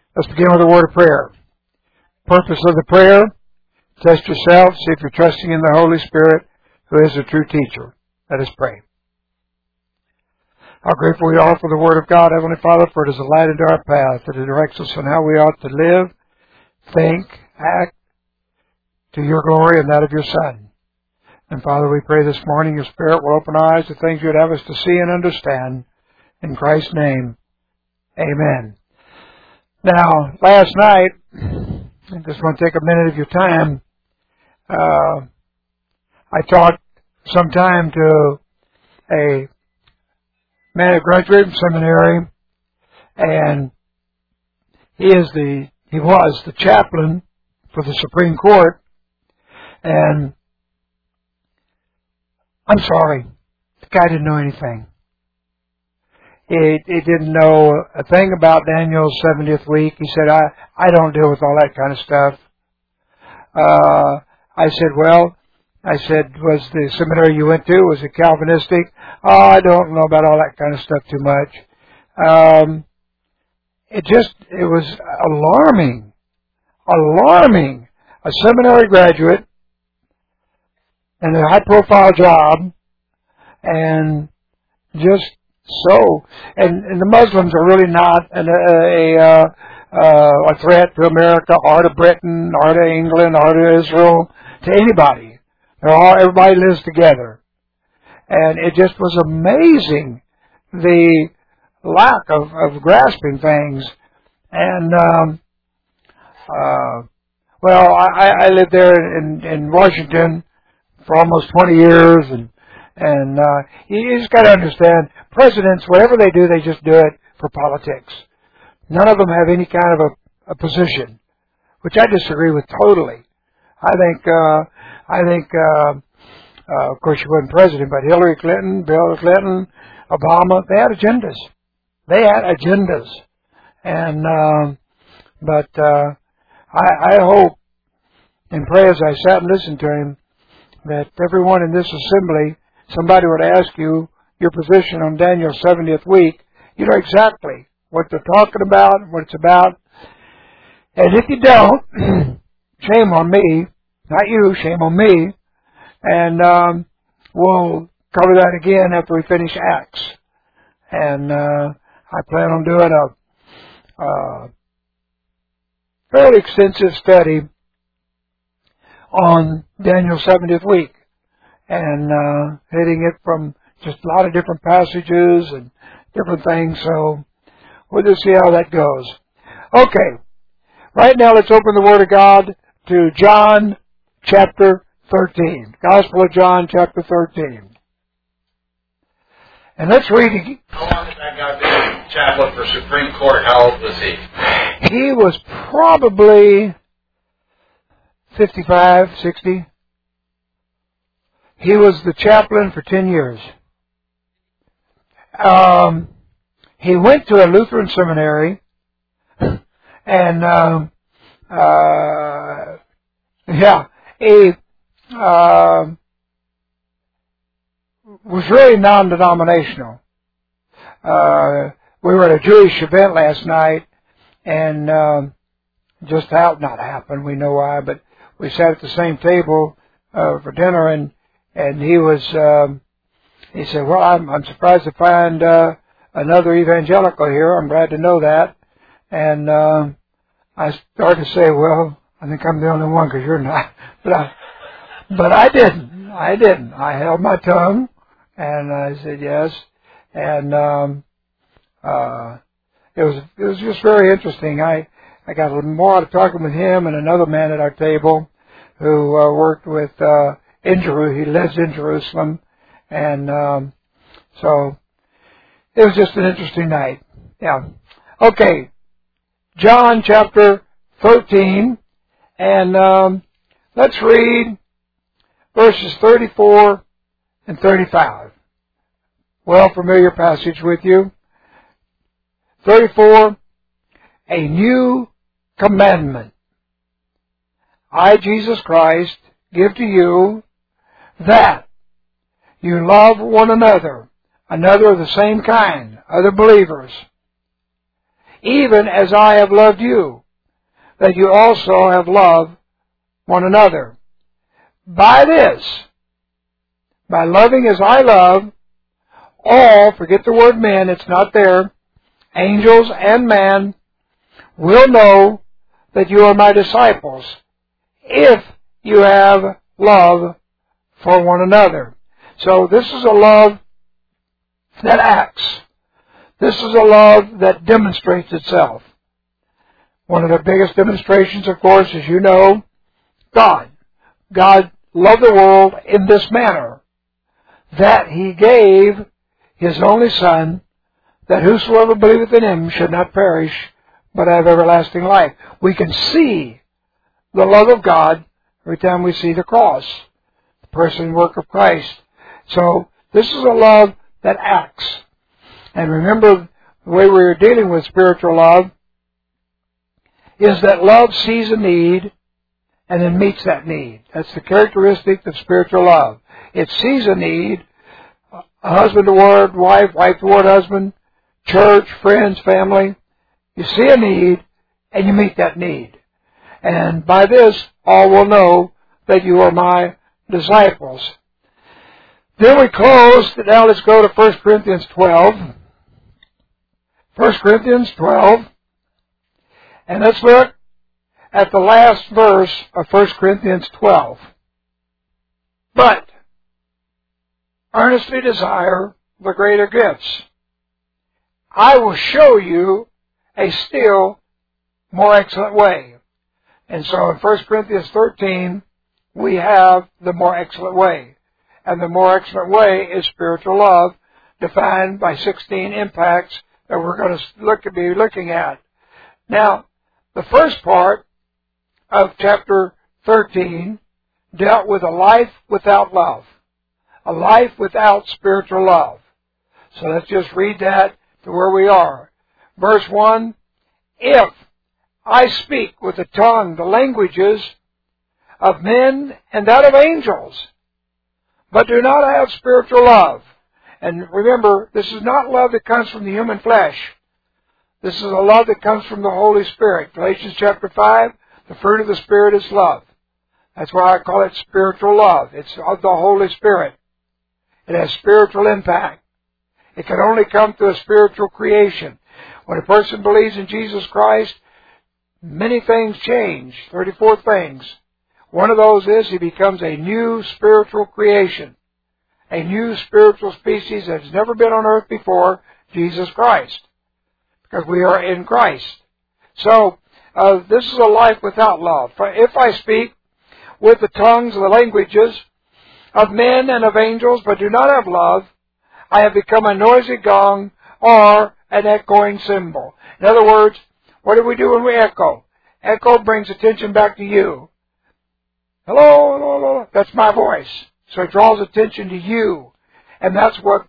Let's begin with a word of prayer. Purpose of the prayer: test yourself, see if you're trusting in the Holy Spirit, who is a true teacher. Let us pray. How grateful we are for the Word of God, Heavenly Father, for it is a light into our path, that it directs us on how we ought to live, think, act, to your glory and that of your Son. And Father, we pray this morning your Spirit will open our eyes to things you'd have us to see and understand. In Christ's name, amen. Now, last night, I just want to take a minute of your time. I taught some time to a man who graduated from seminary, and he was the chaplain for the Supreme Court. And I'm sorry, the guy didn't know anything. He didn't know a thing about Daniel's 70th week. He said, I don't deal with all that kind of stuff. I said, was the seminary you went to, was it Calvinistic? Oh, I don't know about all that kind of stuff too much. It was alarming. A seminary graduate and a high-profile job, and just so. And the Muslims are really not a threat to America or to Britain or to England or to Israel, to anybody. Everybody lives together. And it just was amazing, the lack of grasping things. And, I lived there in Washington for almost 20 years, and you just got to understand, presidents, whatever they do, they just do it for politics. None of them have any kind of a position, which I disagree with totally. I think, of course, she wasn't president, but Hillary Clinton, Bill Clinton, Obama, they had agendas. And, I hope and pray as I sat and listened to him that everyone in this assembly, somebody would ask you your position on Daniel's 70th week. You know exactly what they're talking about, what it's about. And if you don't, shame on me. Not you, shame on me. And we'll cover that again after we finish Acts. And I plan on doing a fairly extensive study on Daniel's 70th week, and hitting it from just a lot of different passages and different things. So we'll just see how that goes. Okay. Right now, let's open the Word of God to John chapter 13. Gospel of John chapter 13. And let's read again. How long has that guy been chaplain for Supreme Court? How old was he? He was probably 55, 60. He was the chaplain for 10 years. He went to a Lutheran seminary, and he was really non-denominational. We were at a Jewish event last night, and just not happened, we know why, but we sat at the same table for dinner, and he said, well, I'm surprised to find another evangelical here. I'm glad to know that. And I started to say, well, I think I'm the only one because you're not. But I didn't. I held my tongue, and I said yes. And it was just very interesting. I got a little more out of talking with him and another man at our table who worked with in Jerusalem. He lives in Jerusalem, and so it was just an interesting night. Yeah. Okay. John chapter 13, and let's read verses 34 and 35. Well familiar passage with you. 34, a new commandment. I, Jesus Christ, give to you that you love one another of the same kind, other believers. even as I have loved you, that you also have loved one another. By this, by loving as I love, all, forget the word men, it's not there, angels and man, will know that you are my disciples, if you have love for one another. So this is a love that acts. This is a love that demonstrates itself. One of the biggest demonstrations, of course, as you know, God. God loved the world in this manner, that He gave His only Son, that whosoever believeth in Him should not perish, but have everlasting life. We can see the love of God every time we see the cross, the person and work of Christ. So this is a love that acts. And remember, the way we are dealing with spiritual love is that love sees a need and then meets that need. That's the characteristic of spiritual love. It sees a need, a husband toward wife, wife toward husband, church, friends, family. You see a need and you meet that need. And by this, all will know that you are my disciples. Then we close. Now let's go to 1 Corinthians 12. 1 Corinthians 12. And let's look at the last verse of 1 Corinthians 12. But earnestly desire the greater gifts. I will show you a still more excellent way. And so in 1 Corinthians 13, we have the more excellent way. And the more excellent way is spiritual love, defined by 16 impacts that we're going to be looking at. Now, the first part of chapter 13 dealt with a life without love, a life without spiritual love. So let's just read that to where we are. Verse 1, if I speak with the tongue, the languages of men and that of angels, but do not have spiritual love. And remember, this is not love that comes from the human flesh. This is a love that comes from the Holy Spirit. Galatians chapter 5, the fruit of the Spirit is love. That's why I call it spiritual love. It's of the Holy Spirit. It has spiritual impact. It can only come through a spiritual creation. When a person believes in Jesus Christ, many things change, 34 things. One of those is he becomes a new spiritual creation, a new spiritual species that has never been on earth before, Jesus Christ, because we are in Christ. So, this is a life without love. For if I speak with the tongues and the languages of men and of angels, but do not have love, I have become a noisy gong or an echoing cymbal. In other words, what do we do when we echo? Echo brings attention back to you. Hello, hello, hello. That's my voice. So it draws attention to you. And that's what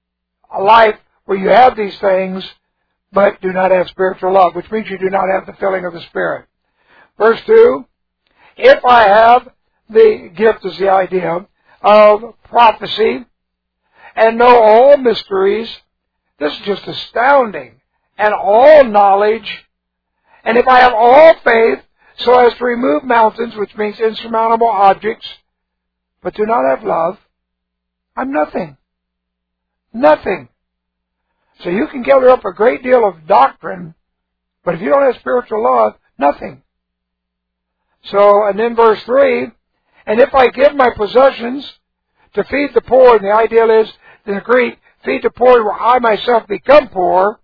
a life where you have these things, but do not have spiritual love, which means you do not have the filling of the Spirit. Verse 2, if I have the gift is the idea of prophecy and know all mysteries, this is just astounding, and all knowledge, and if I have all faith so as to remove mountains, which means insurmountable objects, but do not have love, I'm nothing. Nothing. So you can gather up a great deal of doctrine, but if you don't have spiritual love, nothing. So, and then verse 3, and if I give my possessions to feed the poor, and the ideal is, in the Greek, feed the poor where I myself become poor,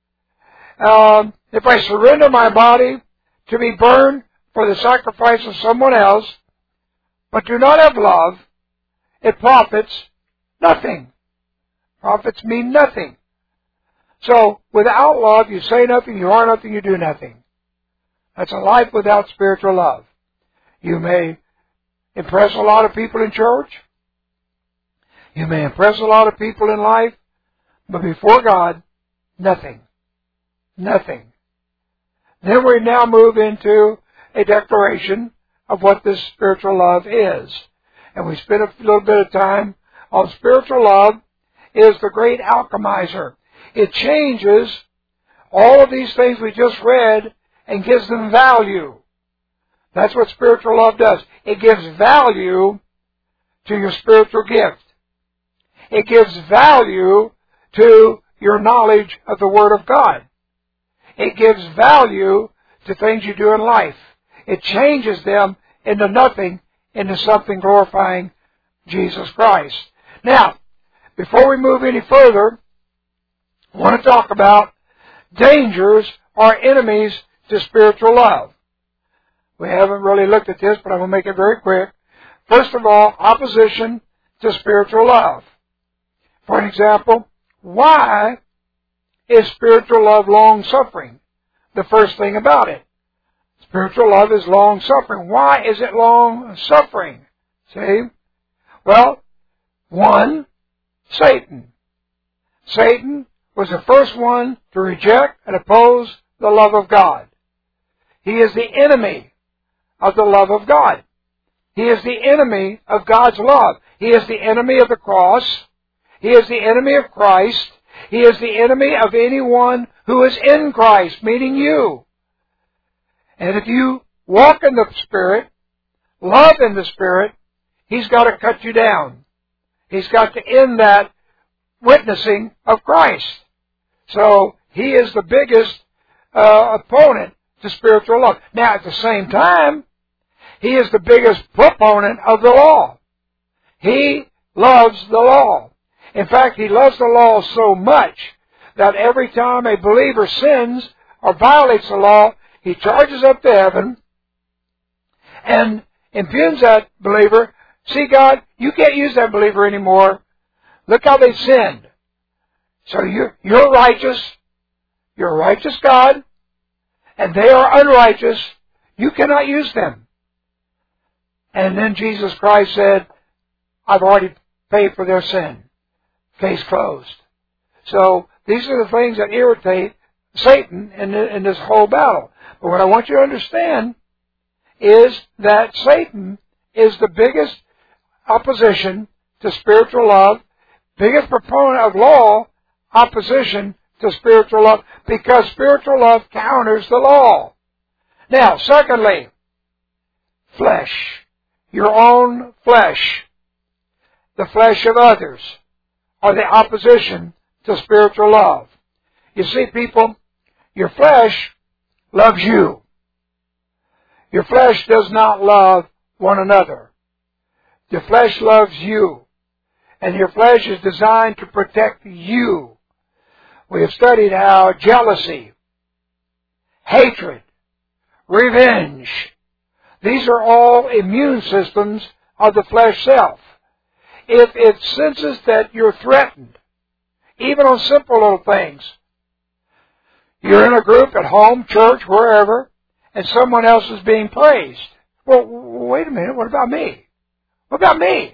if I surrender my body to be burned for the sacrifice of someone else, but do not have love, it profits nothing. Profits mean nothing. So, without love, you say nothing, you are nothing, you do nothing. That's a life without spiritual love. You may impress a lot of people in church. You may impress a lot of people in life, but before God, nothing. Nothing. Then we now move into a declaration of what this spiritual love is. And we spend a little bit of time on spiritual love is the great alchemizer. It changes all of these things we just read and gives them value. That's what spiritual love does. It gives value to your spiritual gift. It gives value to your knowledge of the Word of God. It gives value to things you do in life. It changes them into nothing, into something glorifying Jesus Christ. Now, before we move any further, I want to talk about dangers or enemies to spiritual love. We haven't really looked at this, but I'm going to make it very quick. First of all, opposition to spiritual love. For an example, why is spiritual love long-suffering? The first thing about it. Spiritual love is long-suffering. Why is it long-suffering? See? Well, one, Satan. Satan was the first one to reject and oppose the love of God. He is the enemy of the love of God. He is the enemy of God's love. He is the enemy of the cross. He is the enemy of Christ. He is the enemy of anyone who is in Christ, meaning you. And if you walk in the Spirit, love in the Spirit, he's got to cut you down. He's got to end that witnessing of Christ. So he is the biggest opponent to spiritual love. Now, at the same time, he is the biggest proponent of the law. He loves the law. In fact, he loves the law so much that every time a believer sins or violates the law, he charges up to heaven and impugns that believer. See, God, you can't use that believer anymore. Look how they sinned. So you're righteous. You're a righteous God. And they are unrighteous. You cannot use them. And then Jesus Christ said, I've already paid for their sin. Case closed. So these are the things that irritate Satan in this whole battle. But what I want you to understand is that Satan is the biggest opposition to spiritual love, biggest proponent of law, opposition to spiritual love, because spiritual love counters the law. Now, secondly, flesh. Your own flesh. The flesh of others are the opposition to spiritual love. You see, people, your flesh loves you. Your flesh does not love one another. Your flesh loves you. And your flesh is designed to protect you. We have studied how jealousy, hatred, revenge, these are all immune systems of the flesh self. If it senses that you're threatened, even on simple little things, you're in a group at home, church, wherever, and someone else is being praised. Well, wait a minute, what about me? What about me?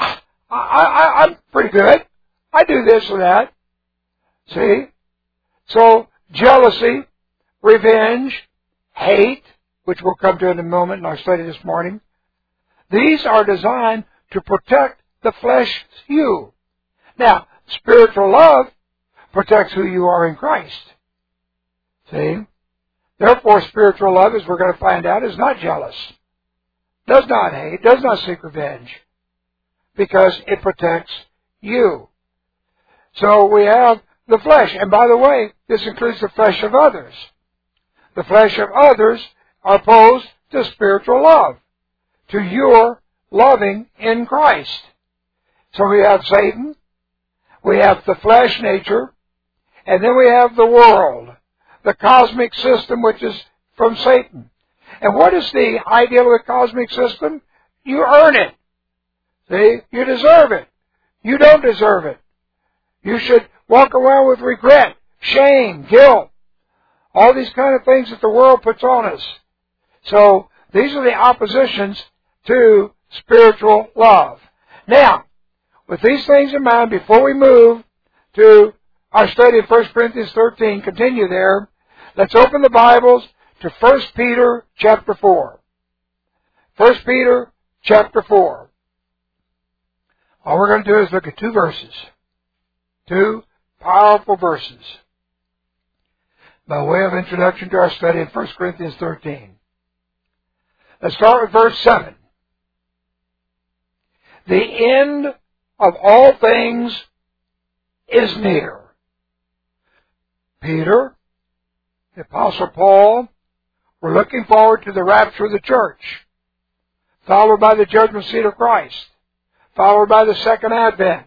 I'm pretty good. I do this or that. See? So, jealousy, revenge, hate, which we'll come to in a moment in our study this morning, these are designed to protect the flesh's you. Now, spiritual love protects who you are in Christ. See? Therefore, spiritual love, as we're going to find out, is not jealous, does not hate, does not seek revenge, because it protects you. So we have the flesh. And by the way, this includes the flesh of others. The flesh of others are opposed to spiritual love, to your loving in Christ. So we have Satan, we have the flesh nature, and then we have the world, the cosmic system, which is from Satan. And what is the ideal of the cosmic system? You earn it. See? You deserve it. You don't deserve it. You should walk around with regret, shame, guilt, all these kind of things that the world puts on us. So, these are the oppositions to spiritual love. Now, with these things in mind, before we move to our study of 1 Corinthians 13, continue there, let's open the Bibles to 1 Peter chapter 4. 1 Peter chapter 4. All we're going to do is look at two verses. Two powerful verses. by way of introduction to our study in 1 Corinthians 13. Let's start with verse 7. The end of all things is near. Peter, the Apostle Paul, were looking forward to the rapture of the church, followed by the judgment seat of Christ, followed by the second advent.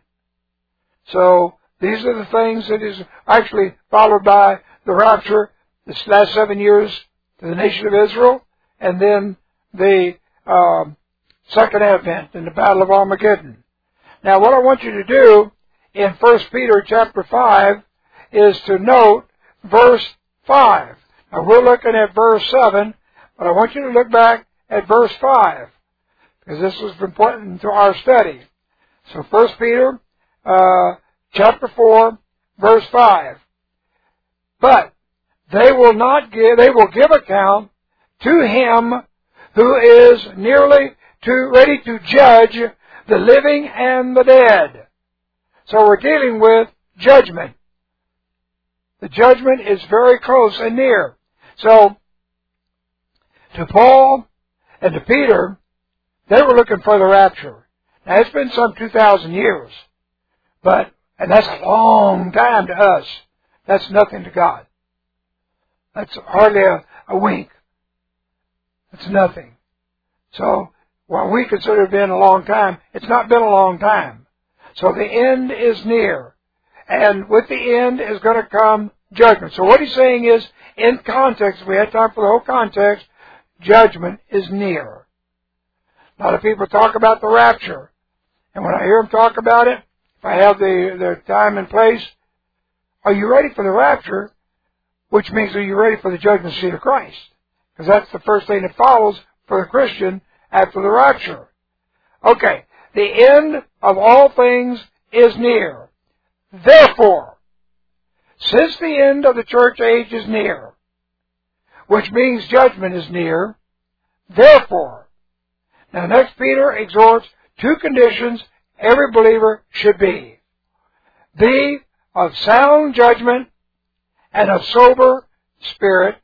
So these are the things that is actually followed by the rapture, this last 7 years to the nation of Israel, and then the second advent and the battle of Armageddon. Now what I want you to do in 1 Peter chapter 5 is to note verse 5. Now we're looking at verse 7, but I want you to look back at verse 5, because this is important to our study. So 1 Peter chapter 4, verse 5. But they will give account to him who is ready to judge the living and the dead. So we're dealing with judgment. The judgment is very close and near. So, to Paul and to Peter, they were looking for the rapture. Now, it's been some 2,000 years. And that's a long time to us. That's nothing to God. That's hardly a wink. It's nothing. So, while we consider it being a long time, it's not been a long time. So the end is near. And with the end is going to come judgment. So what he's saying is, in context, if we had time for the whole context, judgment is near. A lot of people talk about the rapture. And when I hear them talk about it, if I have the time and place, are you ready for the rapture? Which means, are you ready for the judgment seat of Christ? Because that's the first thing that follows for the Christian after the rapture. Okay, the end of all things is near. Therefore, since the end of the church age is near, which means judgment is near, therefore, now next Peter exhorts two conditions every believer should be. Be of sound judgment and of sober spirit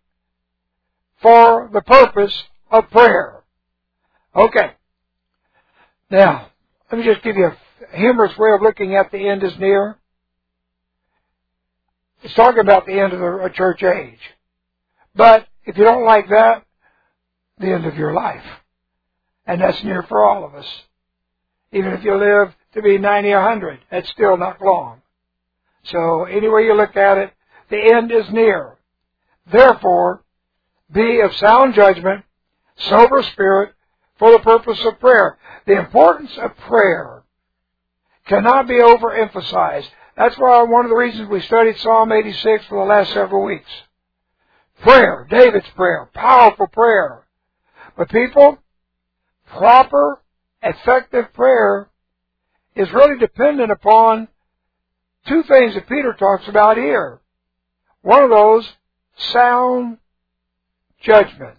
for the purpose of prayer. Okay. Now, let me just give you a humorous way of looking at the end is near. It's talking about the end of the church age. But if you don't like that, the end of your life. And that's near for all of us. Even if you live to be 90 or 100, that's still not long. So any way you look at it, the end is near. Therefore, be of sound judgment, sober spirit, for the purpose of prayer. The importance of prayer cannot be overemphasized. That's why one of the reasons we studied Psalm 86 for the last several weeks. Prayer, David's prayer, powerful prayer. But people, proper, effective prayer is really dependent upon two things that Peter talks about here. One of those, sound judgment.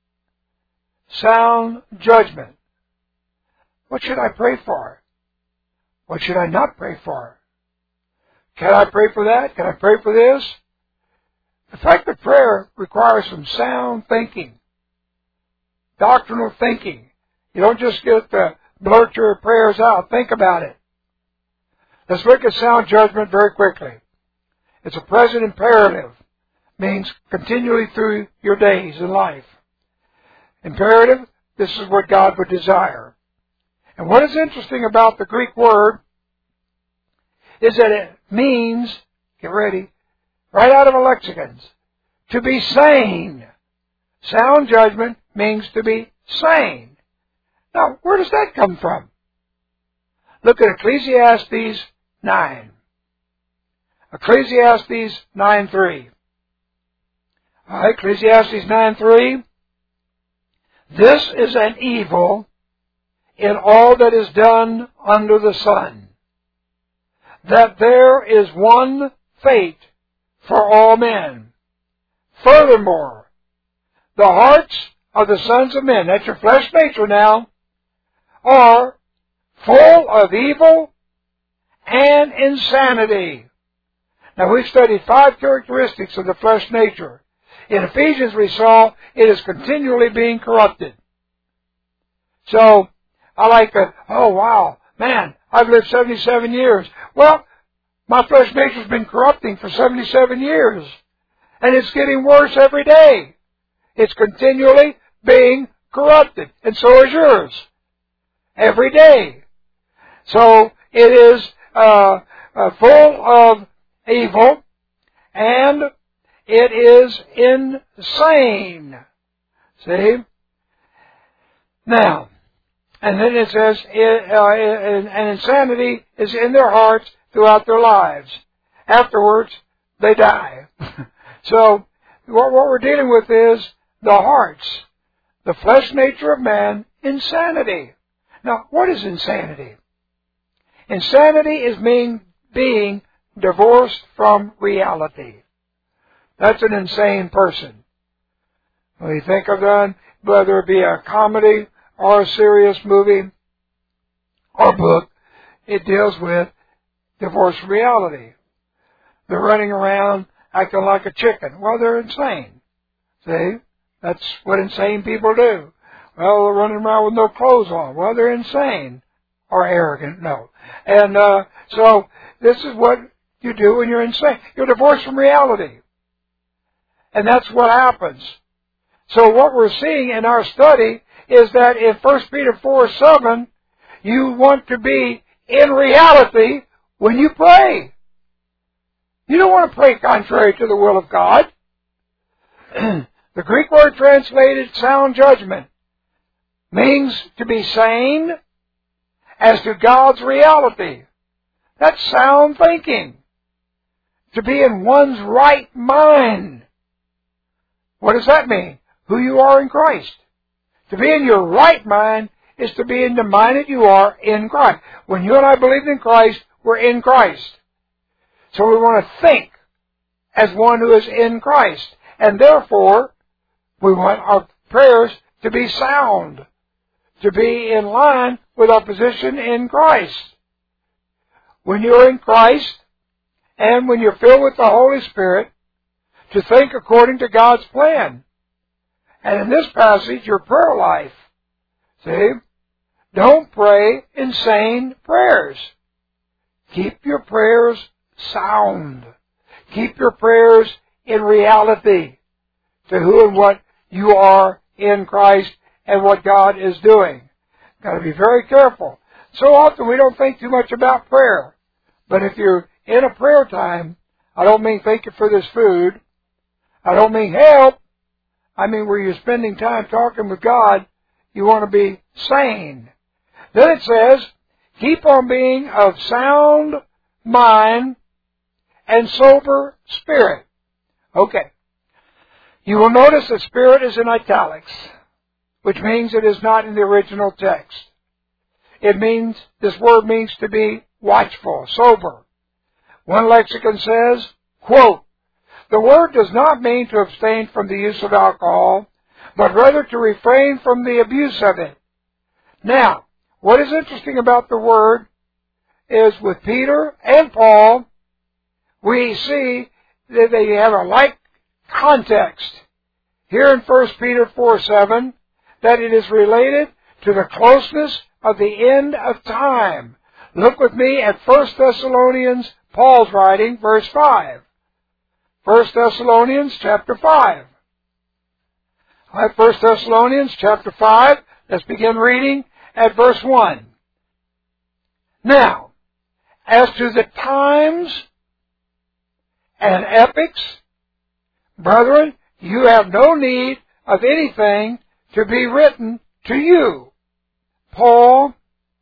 Sound judgment. What should I pray for? What should I not pray for? Can I pray for that? Can I pray for this? Effective prayer requires some sound thinking. Doctrinal thinking. You don't just get to blurt your prayers out. Think about it. Let's look at sound judgment very quickly. It's a present imperative. Means continually through your days in life. Imperative, this is what God would desire. And what is interesting about the Greek word is that it means, get ready, right out of a lexicon, to be sane. Sound judgment means to be sane. Now, where does that come from? Look at Ecclesiastes 9. Ecclesiastes 9:3. Ecclesiastes 9:3. This is an evil in all that is done under the sun, that there is one fate for all men. Furthermore, the hearts of the sons of men, that's your flesh nature now, are full of evil and insanity. Now we've studied 5 characteristics of the flesh nature. In Ephesians we saw it is continually being corrupted. So, I like that, oh wow, man, I've lived 77 years. Well, my flesh nature's been corrupting for 77 years. And it's getting worse every day. It's continually being corrupted. And so is yours. Every day. So, it is full of evil, and it is insane. See? Now, and then it says, and insanity is in their hearts throughout their lives. Afterwards, they die. So, what we're dealing with is the hearts, the flesh nature of man, insanity. Now, what is insanity? Insanity is being divorced from reality. That's an insane person. When you think of that, whether it be a comedy or a serious movie or book, it deals with divorce from reality. They're running around acting like a chicken. Well, they're insane. See? That's what insane people do. Well, they're running around with no clothes on. Well, they're insane. Or arrogant, no. And so, this is what you do when you're insane. You're divorced from reality. And that's what happens. So what we're seeing in our study is that in 1 Peter 4:7, you want to be in reality when you pray. You don't want to pray contrary to the will of God. The Greek word translated sound judgment means to be sane as to God's reality. That's sound thinking. To be in one's right mind. What does that mean? Who you are in Christ. To be in your right mind is to be in the mind that you are in Christ. When you and I believed in Christ, we're in Christ. So we want to think as one who is in Christ. And therefore, we want our prayers to be sound. To be in line with our position in Christ. When you're in Christ, and when you're filled with the Holy Spirit, to think according to God's plan. And in this passage, your prayer life. See? Don't pray insane prayers. Keep your prayers sound. Keep your prayers in reality to who and what you are in Christ and what God is doing. Got to be very careful. So often we don't think too much about prayer. But if you're in a prayer time, I don't mean thank you for this food. I don't mean help. I mean where you're spending time talking with God, you want to be sane. Then it says, keep on being of sound mind and sober spirit. Okay. You will notice that spirit is in italics, which means it is not in the original text. It means, this word means to be watchful, sober. One lexicon says, quote, the word does not mean to abstain from the use of alcohol, but rather to refrain from the abuse of it. Now, what is interesting about the word is with Peter and Paul, we see that they have a like context. Here in 1 Peter 4:7, that it is related to the closeness of the end of time. Look with me at 1 Thessalonians, Paul's writing, verse 5. 1 Thessalonians chapter 5. All right, 1 Thessalonians chapter 5, let's begin reading at verse 1. Now, as to the times and epochs, brethren, you have no need of anything to be written to you. Paul,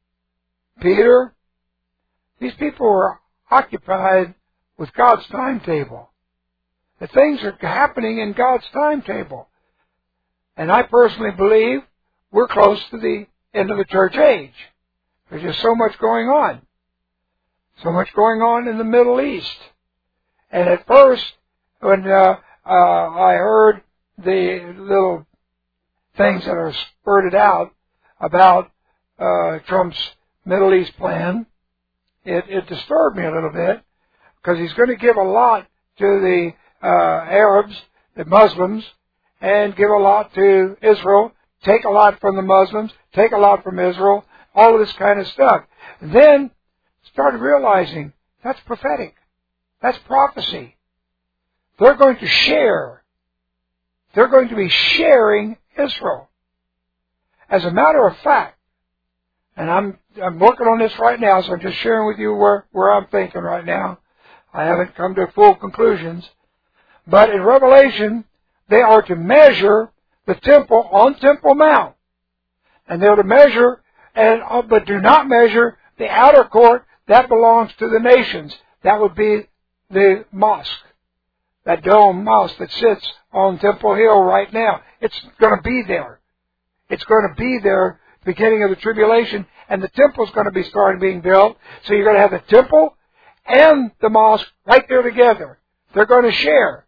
Peter, these people were occupied with God's timetable. The things are happening in God's timetable. And I personally believe we're close to the end of the church age. There's just so much going on. So much going on in the Middle East. And at first, when I heard the little things that are spurted out about Trump's Middle East plan, it disturbed me a little bit, because he's going to give a lot to the Arabs the Muslims and give a lot to Israel, take a lot from the Muslims, take a lot from Israel, all of this kind of stuff. And then started realizing that's prophetic. That's prophecy. They're going to share. They're going to be sharing Israel. As a matter of fact, and I'm working on this right now, so I'm just sharing with you where I'm thinking right now. I haven't come to full conclusions. But in Revelation, they are to measure the temple on Temple Mount. And they're to measure, but do not measure the outer court. That belongs to the nations. That would be the mosque. That dome mosque that sits on Temple Hill right now. It's going to be there. It's going to be there at the beginning of the tribulation. And the temple's going to be starting being built. So you're going to have the temple and the mosque right there together. They're going to share.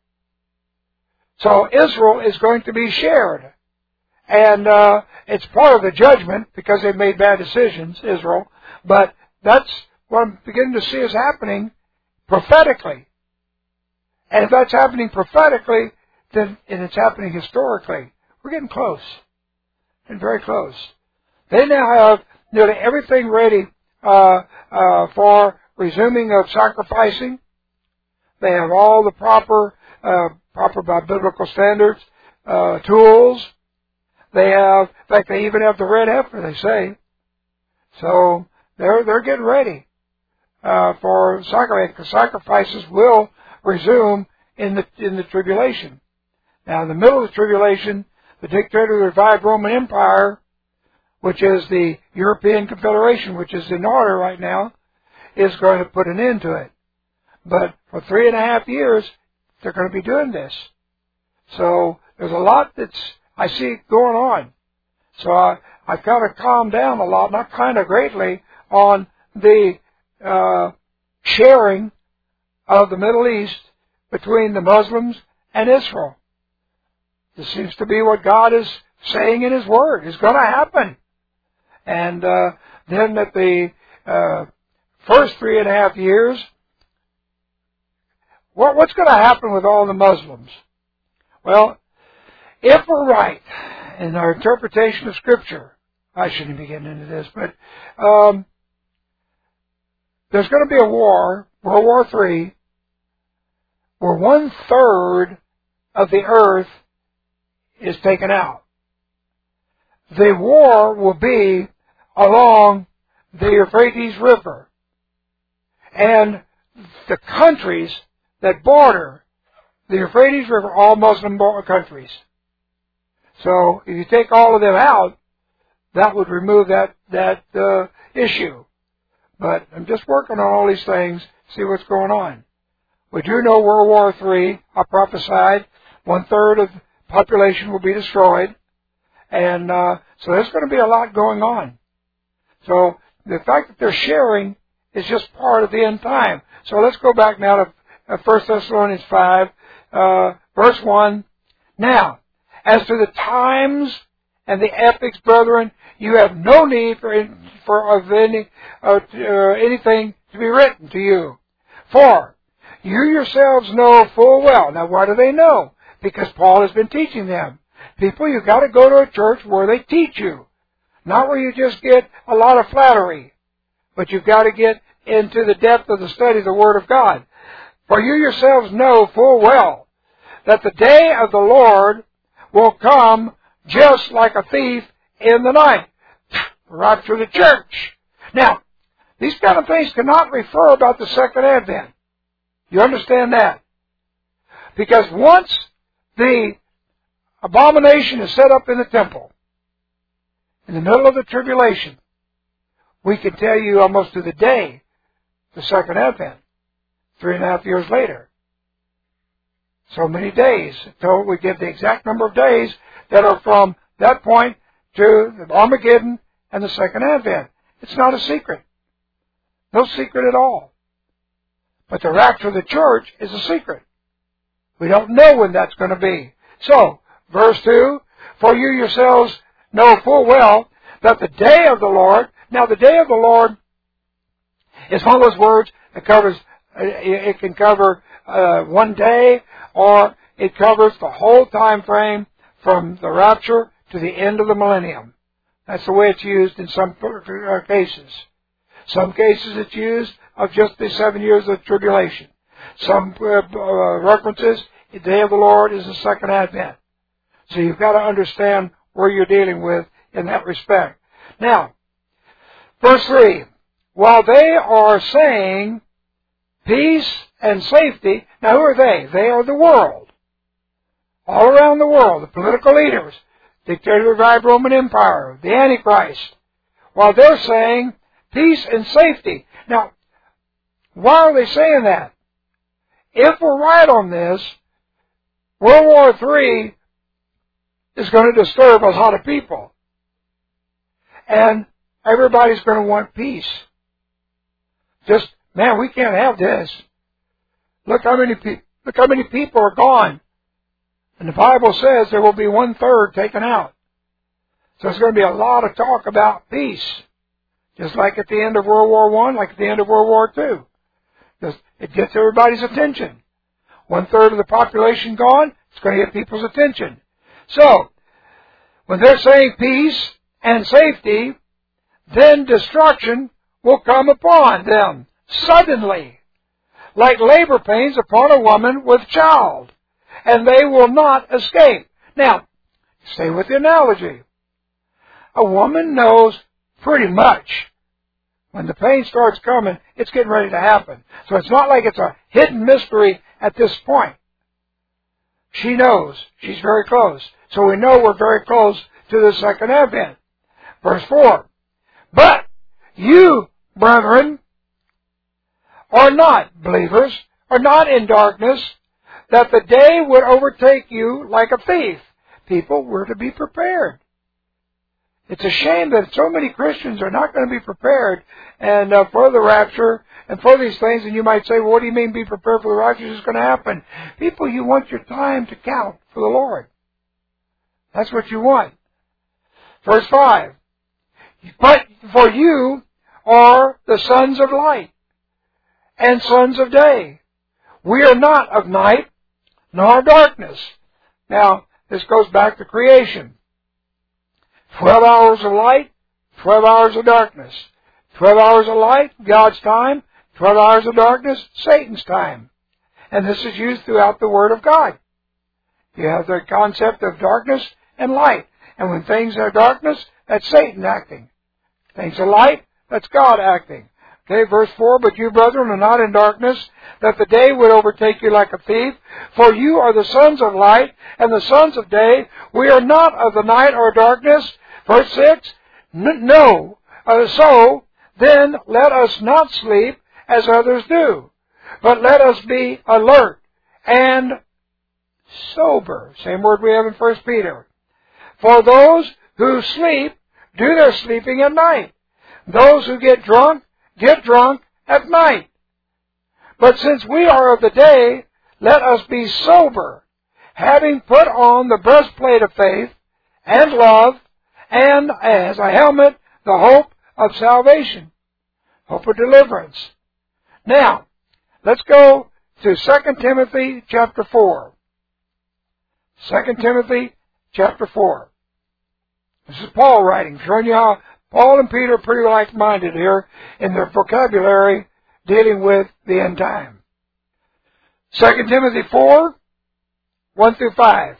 So Israel is going to be shared. And it's part of the judgment because they've made bad decisions, Israel. But that's what I'm beginning to see is happening prophetically. And if that's happening prophetically, then and it's happening historically, we're getting close. And very close. They now have nearly everything ready for resuming of sacrificing. They have all the proper by biblical standards, tools. They have, in fact, they even have the red heifer, they say. So they're getting ready for sacrifice, because sacrifices will resume in the tribulation. Now, in the middle of the tribulation, the dictator of the revived Roman Empire, which is the European Confederation, which is in order right now, is going to put an end to it. But for 3.5 years, they're going to be doing this. So there's a lot that's I see going on. So I've kind of calmed down a lot, not kind of greatly, on the sharing of the Middle East between the Muslims and Israel. This seems to be what God is saying in His Word is going to happen. And then at the first 3.5 years, what's going to happen with all the Muslims? Well, if we're right in our interpretation of Scripture, I shouldn't be getting into this, but there's going to be a war, World War III, where 1/3 of the earth is taken out. The war will be along the Euphrates River. And the countries that border the Euphrates River are all Muslim countries. So if you take all of them out, that would remove that issue. But I'm just working on all these things, see what's going on. We do know World War III, I prophesied, 1/3 of the population will be destroyed. And so there's going to be a lot going on. So the fact that they're sharing is just part of the end time. So let's go back now to 1 Thessalonians 5, verse 1. Now, as to the times and the epochs, brethren, you have no need for anything to be written to you. For you yourselves know full well. Now, why do they know? Because Paul has been teaching them. People, you've got to go to a church where they teach you. Not where you just get a lot of flattery. But you've got to get into the depth of the study of the Word of God. For you yourselves know full well that the day of the Lord will come just like a thief in the night. Right through the church. Now, these kind of things cannot refer about the second advent. You understand that? Because once the abomination is set up in the temple, in the middle of the tribulation, we can tell you almost to the day the second advent, 3.5 years later. So many days, until we give the exact number of days that are from that point to Armageddon and the second advent. It's not a secret. No secret at all. But the rapture of the church is a secret. We don't know when that's going to be. So, verse 2, for you yourselves know full well that the day of the Lord, now the day of the Lord is one of those words that covers, it can cover one day, or it covers the whole time frame from the rapture to the end of the millennium. That's the way it's used in some cases. Some cases it's used of just the 7 years of tribulation. Some references, the day of the Lord is the second advent. So you've got to understand where you're dealing with in that respect. Now, verse 3, while they are saying peace and safety, now who are they? They are the world. All around the world, the political leaders, dictator-revived Roman Empire, the Antichrist, while they're saying peace and safety. Now, why are they saying that? If we're right on this, World War III is going to disturb a lot of people. And everybody's going to want peace. Just, man, we can't have this. Look how many people are gone. And the Bible says there will be 1/3 taken out. So there's going to be a lot of talk about peace. Just like at the end of World War I, like at the end of World War II. It gets everybody's attention. 1/3 of the population gone, it's going to get people's attention. So, when they're saying peace and safety, then destruction will come upon them suddenly, like labor pains upon a woman with child, and they will not escape. Now, stay with the analogy. A woman knows pretty much when the pain starts coming, it's getting ready to happen. So it's not like it's a hidden mystery at this point. She knows. She's very close. So we know we're very close to the second advent. Verse 4. But you, brethren, are not believers, are not in darkness, that the day would overtake you like a thief. People were to be prepared. It's a shame that so many Christians are not going to be prepared and for the rapture and for these things. And you might say, well, what do you mean be prepared for the rapture? It's going to happen. People, you want your time to count for the Lord. That's what you want. Verse 5. But for you are the sons of light and sons of day. We are not of night nor darkness. Now, this goes back to creation. 12 hours of light, 12 hours of darkness. 12 hours of light, God's time. 12 hours of darkness, Satan's time. And this is used throughout the Word of God. You have the concept of darkness and light. And when things are darkness, that's Satan acting. Things are light, that's God acting. Okay, verse 4, but you, brethren, are not in darkness, that the day would overtake you like a thief. For you are the sons of light and the sons of day. We are not of the night or darkness. Verse 6, no. So then let us not sleep as others do, but let us be alert and sober. Same word we have in 1 Peter. For those who sleep, do their sleeping at night. Those who get drunk at night. But since we are of the day, let us be sober, having put on the breastplate of faith and love, and as a helmet, the hope of salvation, hope of deliverance. Now, let's go to 2 Timothy chapter 4. 2 Timothy chapter 4. This is Paul writing, showing you how Paul and Peter are pretty like-minded here in their vocabulary dealing with the end time. 2 Timothy 4, 1 through 5.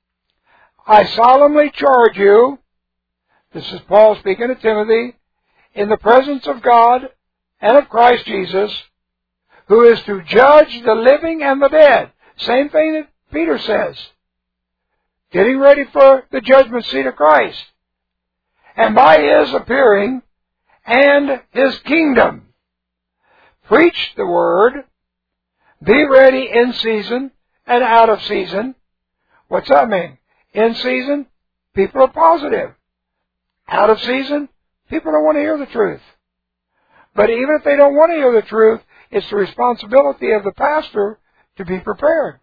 I solemnly charge you, this is Paul speaking to Timothy, in the presence of God and of Christ Jesus, who is to judge the living and the dead. Same thing that Peter says. Getting ready for the judgment seat of Christ. And by His appearing and His kingdom. Preach the word. Be ready in season and out of season. What's that mean? In season, people are positive. Out of season, people don't want to hear the truth. But even if they don't want to hear the truth, it's the responsibility of the pastor to be prepared.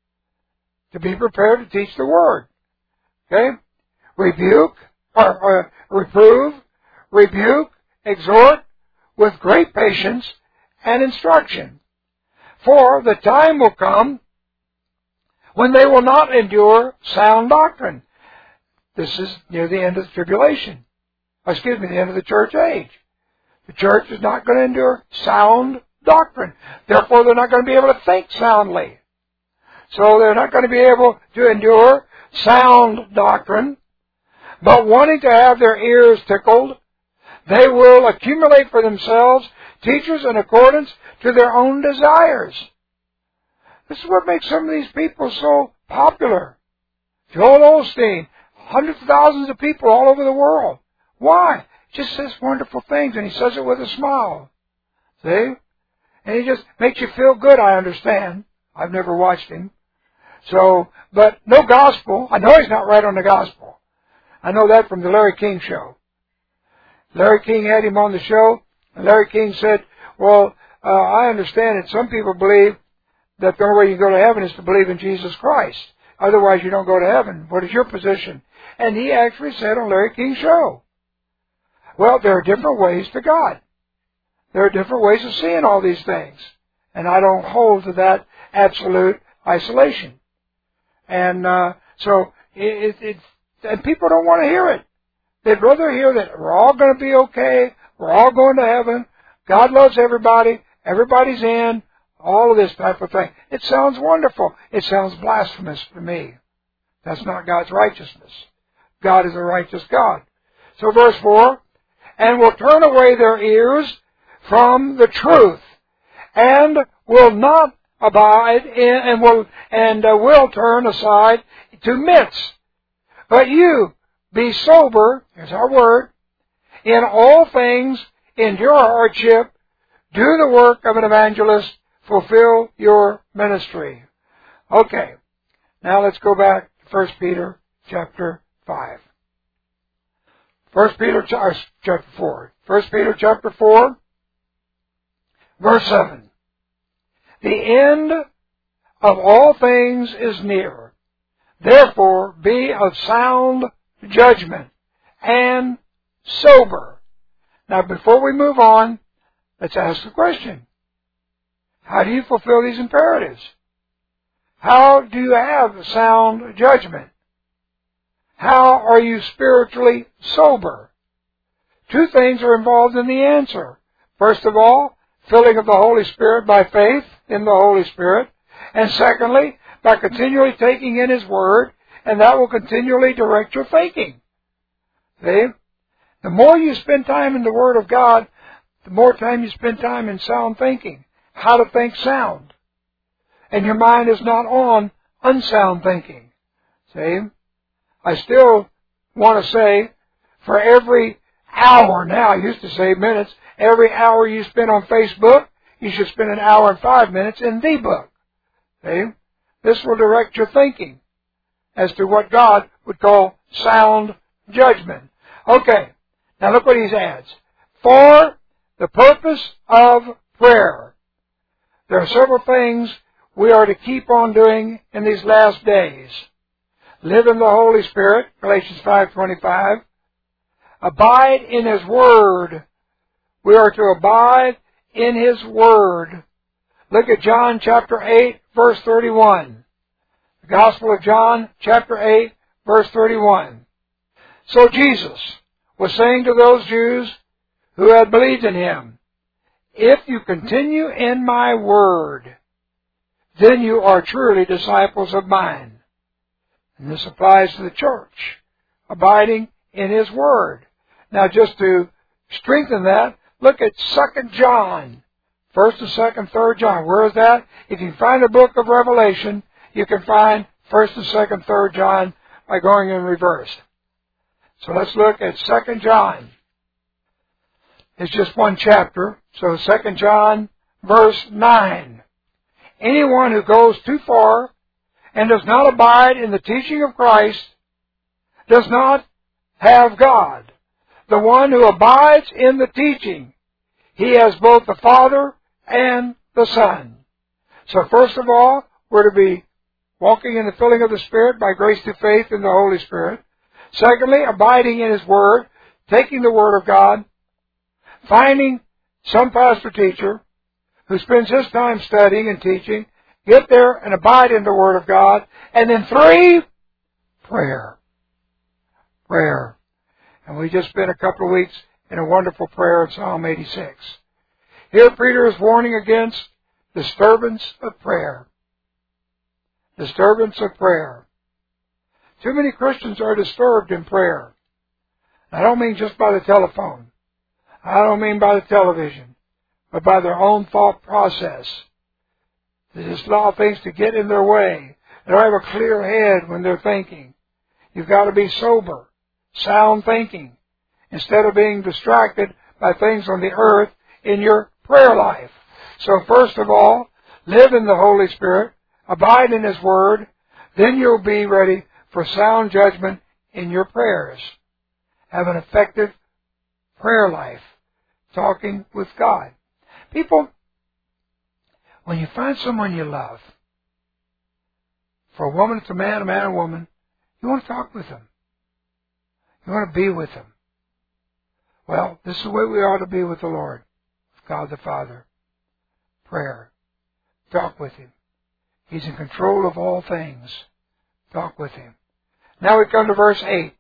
To be prepared to teach the word. Okay? Reprove, rebuke, exhort with great patience and instruction. For the time will come when they will not endure sound doctrine. This is near the end of the tribulation. The end of the church age. The church is not going to endure sound doctrine. Therefore, they're not going to be able to think soundly. So they're not going to be able to endure sound doctrine. But wanting to have their ears tickled, they will accumulate for themselves teachers in accordance to their own desires. This is what makes some of these people so popular. Joel Osteen, hundreds of thousands of people all over the world. Why? He just says wonderful things, and he says it with a smile. See? And he just makes you feel good, I understand. I've never watched him. So, but no gospel. I know he's not right on the gospel. I know that from the Larry King show. Larry King had him on the show, and Larry King said, well, I understand that some people believe that the only way you go to heaven is to believe in Jesus Christ. Otherwise, you don't go to heaven. What is your position? And he actually said on Larry King's show, well, there are different ways to God. There are different ways of seeing all these things. And I don't hold to that absolute isolation. And so, and people don't want to hear it. They'd rather hear that we're all going to be okay, we're all going to heaven, God loves everybody, everybody's in, all of this type of thing. It sounds wonderful. It sounds blasphemous to me. That's not God's righteousness. God is a righteous God. So verse 4, and will turn away their ears from the truth, and will not abide in, and will turn aside to myths. But you, be sober, here's our word, in all things, endure hardship, do the work of an evangelist, fulfill your ministry. Okay, now let's go back to 1 Peter chapter 5. 1 Peter chapter 4. 1 Peter chapter 4, verse 7. The end of all things is near. Therefore, be of sound judgment and sober. Now, before we move on, let's ask the question. How do you fulfill these imperatives? How do you have sound judgment? How are you spiritually sober? Two things are involved in the answer. First of all, filling of the Holy Spirit by faith in the Holy Spirit. And secondly, by continually taking in His Word, and that will continually direct your thinking. See? The more you spend time in the Word of God, the more time you spend time in sound thinking. How to think sound. And your mind is not on unsound thinking. See? I still want to say, for every hour now, I used to say minutes, every hour you spend on Facebook, you should spend an hour and 5 minutes in the book. See? This will direct your thinking as to what God would call sound judgment. Okay, now look what he adds. For the purpose of prayer. There are several things we are to keep on doing in these last days. Live in the Holy Spirit, Galatians 5:25. Abide in His Word. We are to abide in His Word. Look at John chapter 8, verse 31. The Gospel of John chapter 8, verse 31. So Jesus was saying to those Jews who had believed in Him, if you continue in my word, then you are truly disciples of mine. And this applies to the church, abiding in His Word. Now just to strengthen that, look at 2 John, 1st and 2nd, 3rd John. Where is that? If you find the book of Revelation, you can find 1st and 2nd, 3rd John by going in reverse. So let's look at 2 John. It's just one chapter. So 2 John, verse 9. Anyone who goes too far and does not abide in the teaching of Christ does not have God. The one who abides in the teaching, he has both the Father and the Son. So first of all, we're to be walking in the filling of the Spirit by grace through faith in the Holy Spirit. Secondly, abiding in His Word, taking the Word of God, finding some pastor teacher who spends his time studying and teaching Get there and abide in the Word of God. And then 3, prayer. Prayer. And we just spent a couple of weeks in a wonderful prayer in Psalm 86. Here Peter is warning against disturbance of prayer. Disturbance of prayer. Too many Christians are disturbed in prayer. I don't mean just by the telephone. I don't mean by the television. But by their own thought process. They just allow things to get in their way. They don't have a clear head when they're thinking. You've got to be sober, sound thinking, instead of being distracted by things on the earth in your prayer life. So first of all, live in the Holy Spirit, abide in His Word, then you'll be ready for sound judgment in your prayers. Have an effective prayer life, talking with God. People, when you find someone you love, for a woman it's a man a woman, you want to talk with them. You want to be with them. Well, this is the way we ought to be with the Lord, with God the Father. Prayer. Talk with Him. He's in control of all things. Talk with Him. Now we come to verse 8.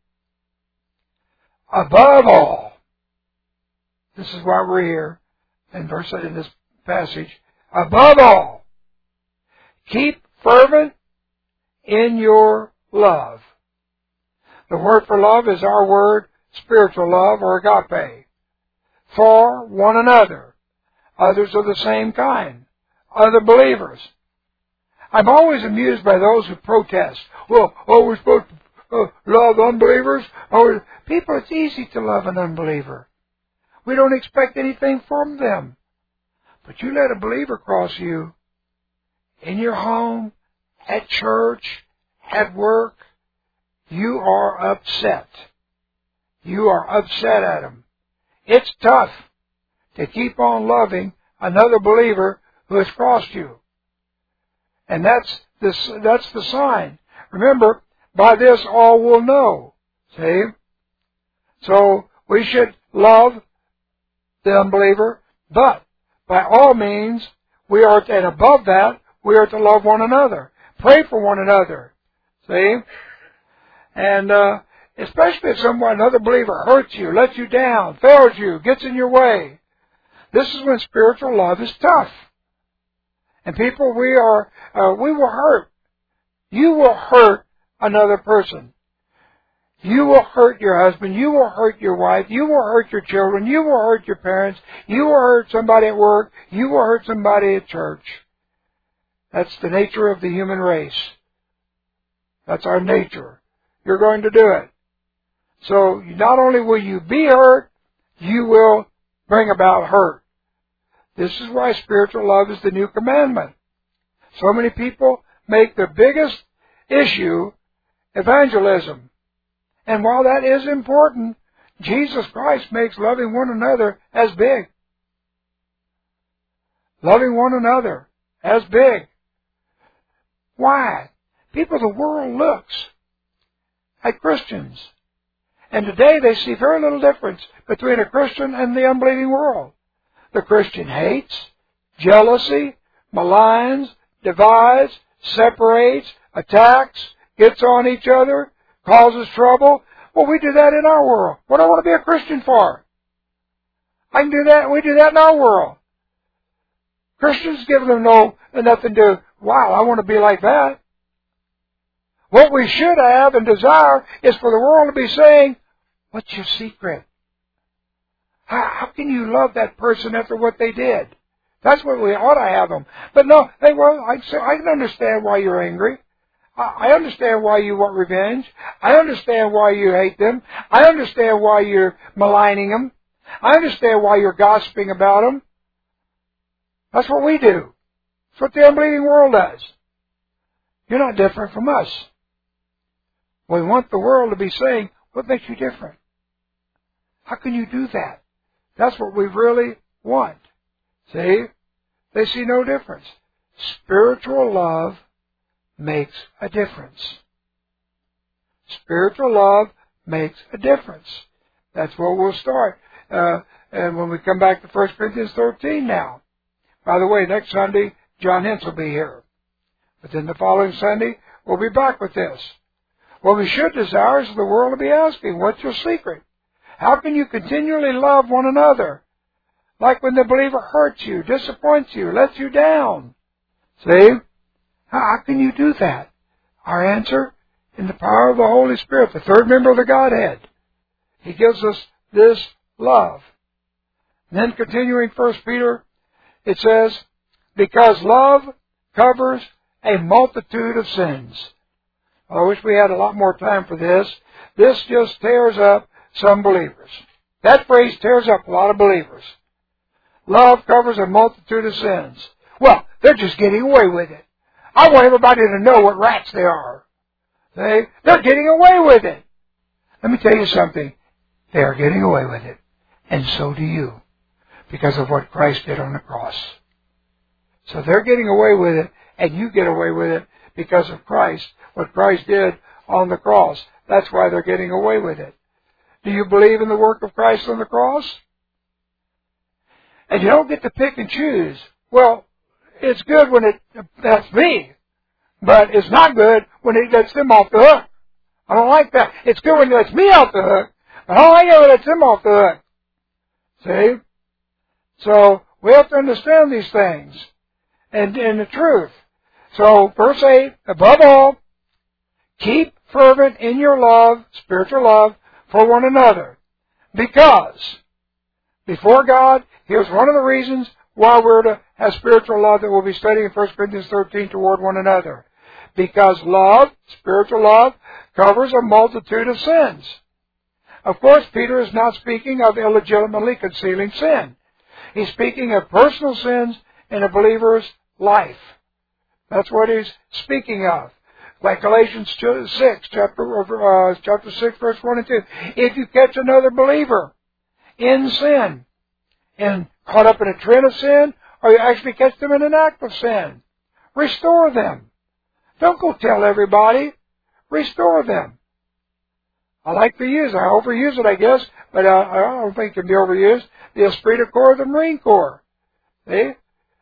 Above all, this is why we're here in this passage. Above all, keep fervent in your love. The word for love is our word, spiritual love, or agape. For one another. Others of the same kind. Other believers. I'm always amused by those who protest. Well, we're supposed to love unbelievers? People, it's easy to love an unbeliever. We don't expect anything from them. But you let a believer cross you in your home, at church, at work, you are upset. You are upset at them. It's tough to keep on loving another believer who has crossed you. And that's the sign. Remember, by this all will know. See? So we should love the unbeliever, but by all means, and above that, we are to love one another. Pray for one another. See? And especially if another believer hurts you, lets you down, fails you, gets in your way. This is when spiritual love is tough. And people, we will hurt. You will hurt another person. You will hurt your husband. You will hurt your wife. You will hurt your children. You will hurt your parents. You will hurt somebody at work. You will hurt somebody at church. That's the nature of the human race. That's our nature. You're going to do it. So not only will you be hurt, you will bring about hurt. This is why spiritual love is the new commandment. So many people make the biggest issue evangelism. And while that is important, Jesus Christ makes loving one another as big. Loving one another as big. Why? People, the world looks at Christians. And today they see very little difference between a Christian and the unbelieving world. The Christian hates, jealousy, maligns, divides, separates, attacks, gets on each other, causes trouble. Well, we do that in our world. What do I want to be a Christian for? I can do that. We do that in our world. Christians give them nothing to, wow, I want to be like that. What we should have and desire is for the world to be saying, what's your secret? How can you love that person after what they did? That's what we ought to have them. But no, I can understand why you're angry. I understand why you want revenge. I understand why you hate them. I understand why you're maligning them. I understand why you're gossiping about them. That's what we do. That's what the unbelieving world does. You're not different from us. We want the world to be saying, what makes you different? How can you do that? That's what we really want. See? They see no difference. Spiritual love makes a difference. Spiritual love makes a difference. That's where we'll start. And when we come back to 1 Corinthians 13 now. By the way, next Sunday, John Hintz will be here. But then the following Sunday, we'll be back with this. What we should desire is the world to be asking, what's your secret? How can you continually love one another? Like when the believer hurts you, disappoints you, lets you down. See? How can you do that? Our answer, in the power of the Holy Spirit, the third member of the Godhead. He gives us this love. And then continuing 1 Peter, it says, because love covers a multitude of sins. I wish we had a lot more time for this. This just tears up some believers. That phrase tears up a lot of believers. Love covers a multitude of sins. Well, they're just getting away with it. I want everybody to know what rats they are. They're getting away with it. Let me tell you something. They are getting away with it. And so do you. Because of what Christ did on the cross. So they're getting away with it, and you get away with it because of Christ. What Christ did on the cross. That's why they're getting away with it. Do you believe in the work of Christ on the cross? And you don't get to pick and choose. Well, it's good when that's me. But it's not good when it lets them off the hook. I don't like that. It's good when it lets me off the hook. But I don't like it when it lets them off the hook. See? So, we have to understand these things. And the truth. So, verse 8, above all, keep fervent in your love, spiritual love, for one another. Because, before God, here's one of the reasons why we're to have spiritual love that we'll be studying in 1 Corinthians 13 toward one another. Because love, spiritual love, covers a multitude of sins. Of course, Peter is not speaking of illegitimately concealing sin. He's speaking of personal sins in a believer's life. That's what he's speaking of. Like Galatians 6, chapter 6, verse 1 and 2. If you catch another believer in sin, and caught up in a trend of sin, or you actually catch them in an act of sin, restore them. Don't go tell everybody. Restore them. I like to use it. I overuse it, I guess, but I don't think it can be overused. The esprit de corps of the Marine Corps. The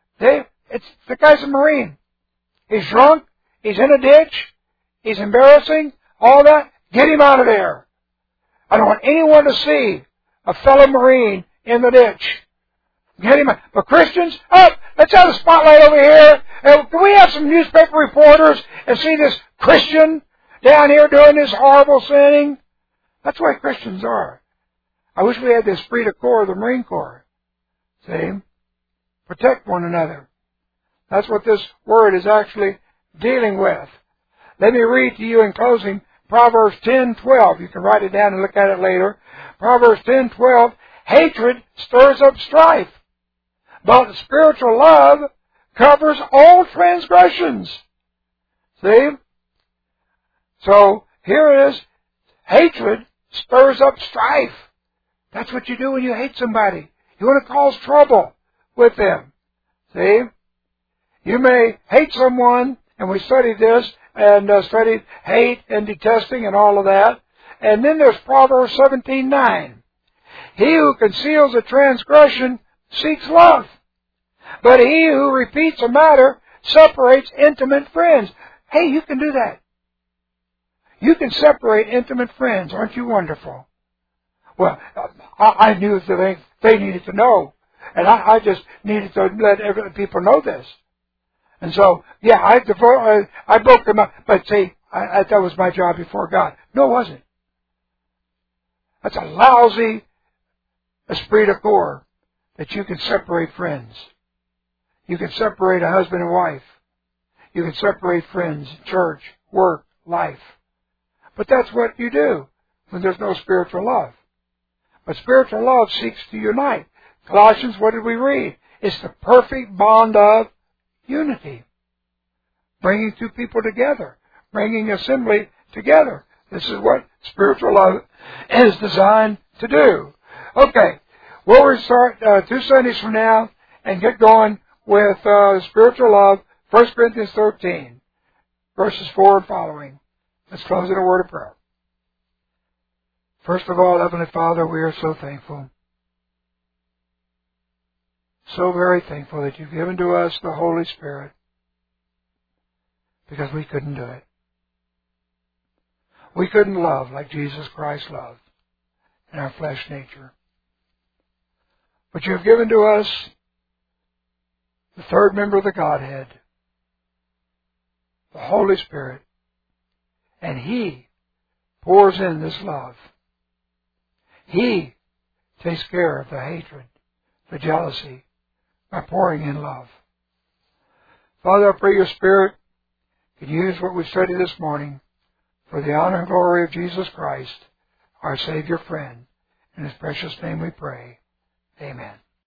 guy's a Marine. He's drunk. He's in a ditch. He's embarrassing. All that. Get him out of there. I don't want anyone to see a fellow Marine in the ditch. Get him out. But Christians, let's have a spotlight over here. Can we have some newspaper reporters and see this Christian down here doing this horrible sinning? That's why Christians are. I wish we had the esprit de corps of the Marine Corps. See? Protect one another. That's what this word is actually dealing with. Let me read to you in closing Proverbs 10:12. You can write it down and look at it later. Proverbs 10:12. Hatred stirs up strife, but spiritual love covers all transgressions. See? So, here it is. Hatred stirs up strife. That's what you do when you hate somebody. You want to cause trouble with them. See? You may hate someone, and we studied this, and studied hate and detesting and all of that. And then there's Proverbs 17:9. He who conceals a transgression seeks love, but he who repeats a matter separates intimate friends. Hey, you can do that. You can separate intimate friends. Aren't you wonderful? Well, I knew that they needed to know. And I just needed to let people know this. And so, yeah, I broke them up. But see, that was my job before God. No, it wasn't. That's a lousy esprit de corps that you can separate friends. You can separate a husband and wife. You can separate friends, church, work, life. But that's what you do when there's no spiritual love. But spiritual love seeks to unite. Colossians, what did we read? It's the perfect bond of unity. Bringing two people together. Bringing assembly together. This is what spiritual love is designed to do. Okay, we'll restart 2 Sundays from now and get going with spiritual love, 1 Corinthians 13, verses 4 and following. Let's close in a word of prayer. First of all, Heavenly Father, we are so thankful. So very thankful that you've given to us the Holy Spirit. because we couldn't do it. We couldn't love like Jesus Christ loved in our flesh nature. But you have given to us the third member of the Godhead, the Holy Spirit, and He pours in this love. He takes care of the hatred, the jealousy, by pouring in love. Father, I pray your Spirit can use what we studied this morning for the honor and glory of Jesus Christ, our Savior friend. In His precious name we pray. Amen.